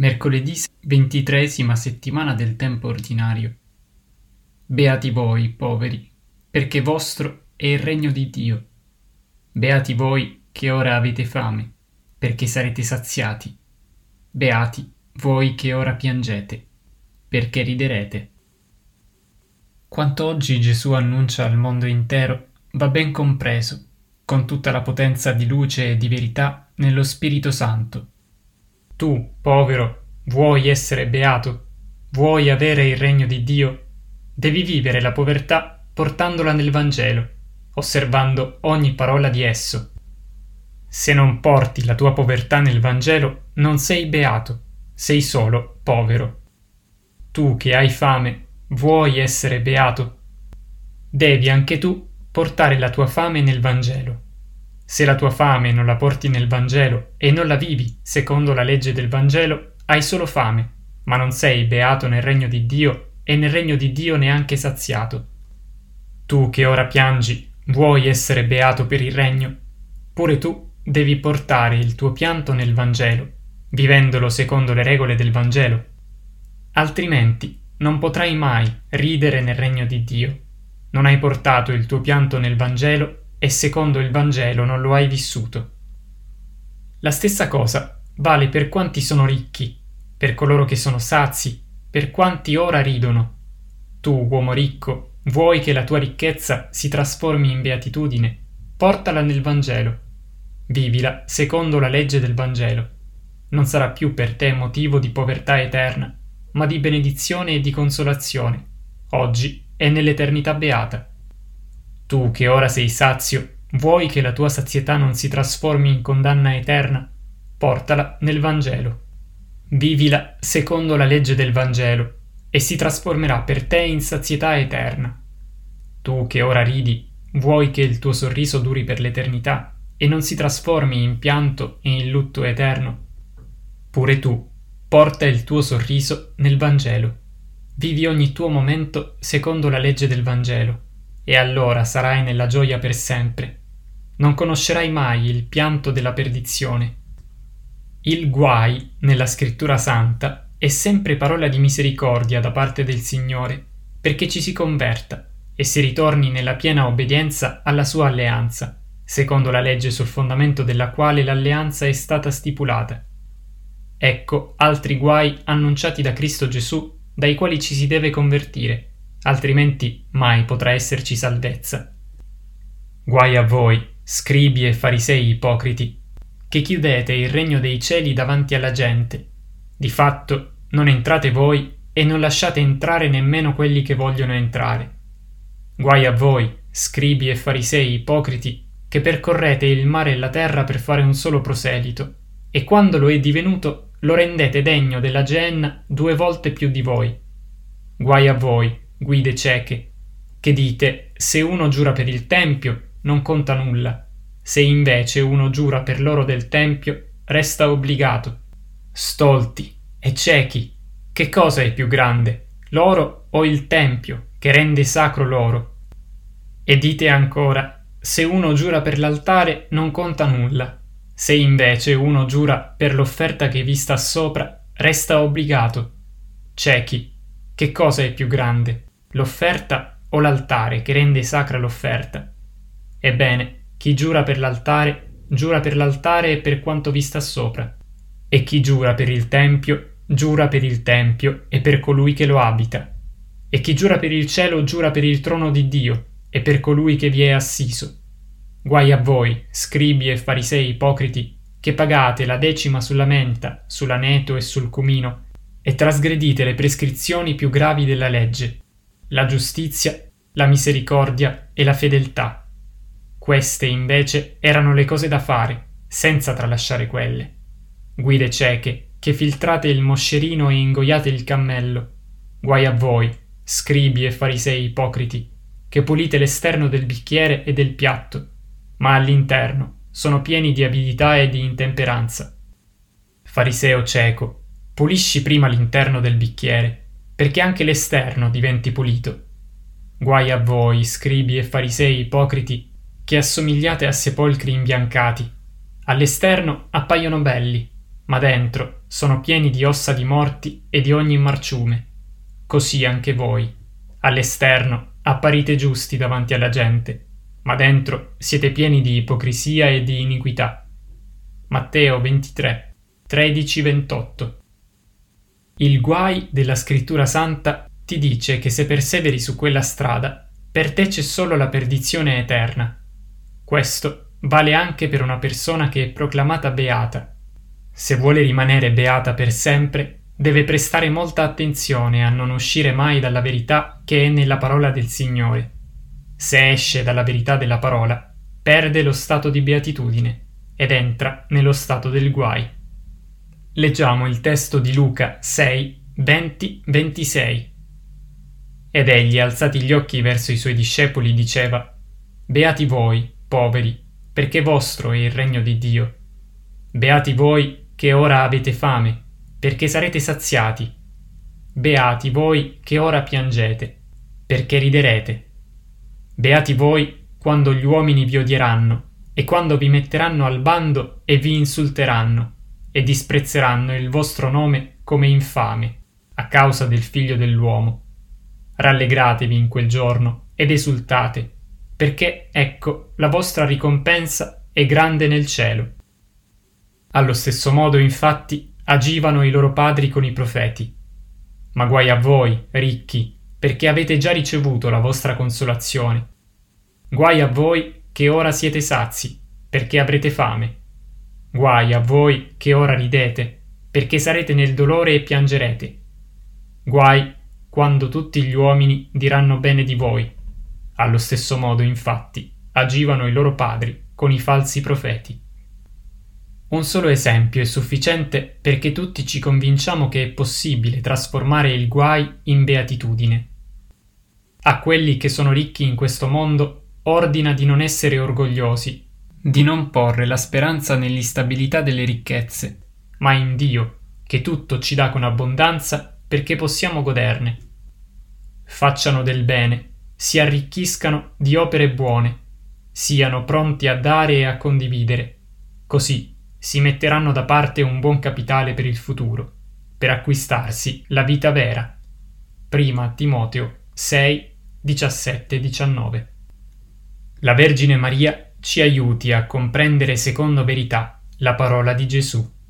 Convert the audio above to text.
Mercoledì 23ª settimana del tempo ordinario. Beati voi, poveri, perché vostro è il regno di Dio. Beati voi che ora avete fame, perché sarete saziati. Beati voi che ora piangete, perché riderete. Quanto oggi Gesù annuncia al mondo intero va ben compreso, con tutta la potenza di luce e di verità, nello Spirito Santo. Tu, povero, vuoi essere beato? Vuoi avere il regno di Dio? Devi vivere la povertà portandola nel Vangelo, osservando ogni parola di esso. Se non porti la tua povertà nel Vangelo, non sei beato, sei solo povero. Tu che hai fame, vuoi essere beato? Devi anche tu portare la tua fame nel Vangelo. Se la tua fame non la porti nel Vangelo e non la vivi secondo la legge del Vangelo, hai solo fame, ma non sei beato nel regno di Dio e nel regno di Dio neanche saziato. Tu che ora piangi, vuoi essere beato per il regno? Pure tu devi portare il tuo pianto nel Vangelo, vivendolo secondo le regole del Vangelo. Altrimenti non potrai mai ridere nel regno di Dio. Non hai portato il tuo pianto nel Vangelo e secondo il Vangelo non lo hai vissuto. La stessa cosa vale per quanti sono ricchi, per coloro che sono sazi, per quanti ora ridono. Tu, uomo ricco, vuoi che la tua ricchezza si trasformi in beatitudine? Portala nel Vangelo. Vivila secondo la legge del Vangelo. Non sarà più per te motivo di povertà eterna, ma di benedizione e di consolazione, oggi e nell'eternità beata. Tu che ora sei sazio, vuoi che la tua sazietà non si trasformi in condanna eterna? Portala nel Vangelo. Vivila secondo la legge del Vangelo e si trasformerà per te in sazietà eterna. Tu che ora ridi, vuoi che il tuo sorriso duri per l'eternità e non si trasformi in pianto e in lutto eterno? Pure tu, porta il tuo sorriso nel Vangelo. Vivi ogni tuo momento secondo la legge del Vangelo. E allora sarai nella gioia per sempre. Non conoscerai mai il pianto della perdizione. Il guai, nella Scrittura Santa, è sempre parola di misericordia da parte del Signore, perché ci si converta e si ritorni nella piena obbedienza alla sua alleanza, secondo la legge sul fondamento della quale l'alleanza è stata stipulata. Ecco altri guai annunciati da Cristo Gesù, dai quali ci si deve convertire, altrimenti mai potrà esserci salvezza. Guai a voi, scribi e farisei ipocriti, che chiudete il regno dei cieli davanti alla gente. Di fatto non entrate voi e non lasciate entrare nemmeno quelli che vogliono entrare. Guai a voi, scribi e farisei ipocriti, che percorrete il mare e la terra per fare un solo proselito, e quando lo è divenuto lo rendete degno della Geenna 2 volte più di voi. Guai a voi, guide cieche, che dite: se uno giura per il tempio non conta nulla, se invece uno giura per l'oro del tempio resta obbligato. Stolti e ciechi, che cosa è più grande, l'oro o il tempio che rende sacro l'oro? E dite ancora: se uno giura per l'altare non conta nulla, se invece uno giura per l'offerta che vi sta sopra resta obbligato. Ciechi, che cosa è più grande, l'offerta o l'altare che rende sacra l'offerta? Ebbene, chi giura per l'altare e per quanto vi sta sopra, e chi giura per il tempio e per colui che lo abita, e chi giura per il cielo giura per il trono di Dio e per colui che vi è assiso. Guai a voi, scribi e farisei ipocriti, che pagate la 10ª sulla menta, sull'aneto e sul cumino, e trasgredite le prescrizioni più gravi della legge, la giustizia, la misericordia e la fedeltà. Queste invece erano le cose da fare, senza tralasciare quelle. Guide cieche, che filtrate il moscerino e ingoiate il cammello. Guai a voi, scribi e farisei ipocriti, che pulite l'esterno del bicchiere e del piatto, ma all'interno sono pieni di avidità e di intemperanza. Fariseo cieco, pulisci prima l'interno del bicchiere, perché anche l'esterno diventi pulito. Guai a voi, scribi e farisei ipocriti, che assomigliate a sepolcri imbiancati. All'esterno appaiono belli, ma dentro sono pieni di ossa di morti e di ogni marciume. Così anche voi, all'esterno, apparite giusti davanti alla gente, ma dentro siete pieni di ipocrisia e di iniquità. Matteo 23, 13-28. Il guai della Scrittura Santa ti dice che se perseveri su quella strada, per te c'è solo la perdizione eterna. Questo vale anche per una persona che è proclamata beata. Se vuole rimanere beata per sempre, deve prestare molta attenzione a non uscire mai dalla verità che è nella parola del Signore. Se esce dalla verità della parola, perde lo stato di beatitudine ed entra nello stato del guai. Leggiamo il testo di Luca 6, 20-26. Ed egli, alzati gli occhi verso i suoi discepoli, diceva: Beati voi, poveri, perché vostro è il regno di Dio. Beati voi che ora avete fame, perché sarete saziati. Beati voi che ora piangete, perché riderete. Beati voi quando gli uomini vi odieranno e quando vi metteranno al bando e vi insulteranno e disprezzeranno il vostro nome come infame a causa del Figlio dell'uomo. Rallegratevi in quel giorno ed esultate, perché, ecco, la vostra ricompensa è grande nel cielo. Allo stesso modo, infatti, agivano i loro padri con i profeti. Ma guai a voi, ricchi, perché avete già ricevuto la vostra consolazione. Guai a voi che ora siete sazi, perché avrete fame. Guai a voi che ora ridete, perché sarete nel dolore e piangerete. Guai quando tutti gli uomini diranno bene di voi. Allo stesso modo, infatti, agivano i loro padri con i falsi profeti. Un solo esempio è sufficiente perché tutti ci convinciamo che è possibile trasformare il guai in beatitudine. A quelli che sono ricchi in questo mondo ordina di non essere orgogliosi, di non porre la speranza nell'instabilità delle ricchezze, ma in Dio, che tutto ci dà con abbondanza perché possiamo goderne. Facciano del bene, si arricchiscano di opere buone, siano pronti a dare e a condividere. Così si metteranno da parte un buon capitale per il futuro, per acquistarsi la vita vera. Prima Timoteo 6, 17-19. La Vergine Maria ci aiuti a comprendere secondo verità la parola di Gesù.